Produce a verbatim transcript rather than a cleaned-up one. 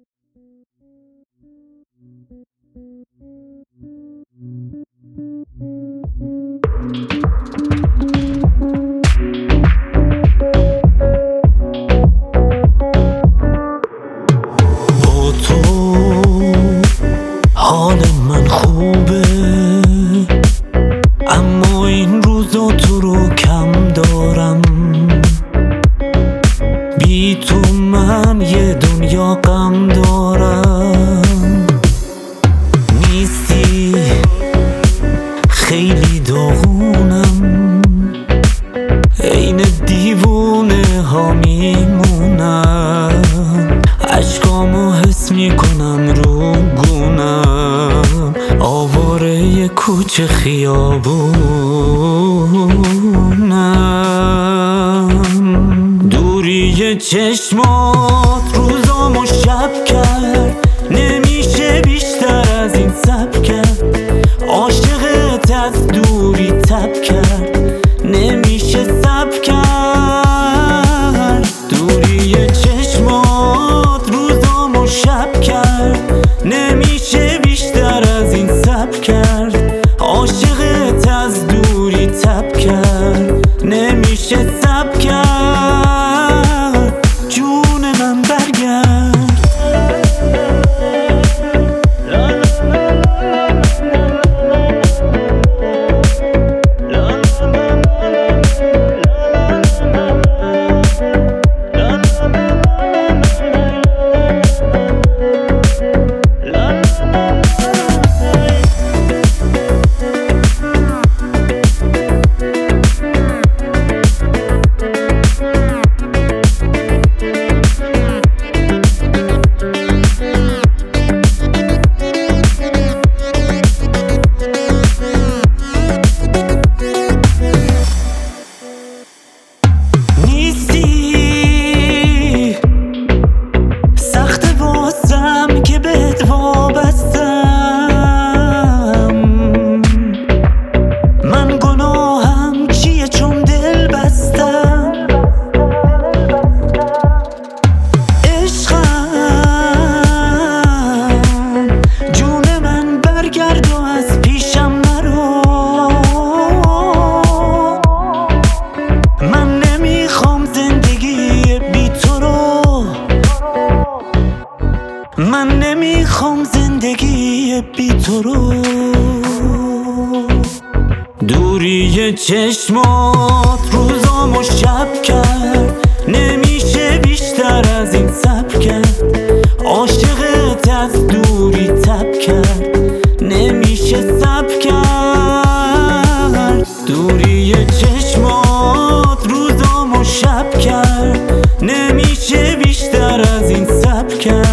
با تو حال من خوبه، اما این روزا تو رو کم دارم. بی تو من یه دنیا غم دارم. نیستی خیلی داغونم، عین دیوونه ها میمونم. عشقامو حس میکنم رو گونم، آواره کوچه خیابونم. دوری چشمات روزامو شب کرد، نمیشه بیشتر از این صبر کرد. عاشقت از دوری تب کرد، نمیشه صبر کرد. دوری چشمات روزامو شب کرد، نمیشه بیشتر از این صبر کرد. عاشقت از دوری تب کرد، نمیشه صبر کرد. جون من برگرد. من نمیخوام زندگی بی تو رو. دوری چشمات روزامو شب کرد، نمیشه بیشتر از این صبر کرد. عاشقت از دوری تب کرد، نمیشه صبر کرد. دوری چشمات روزامو شب کرد، نمیشه بیشتر از این صبر کرد.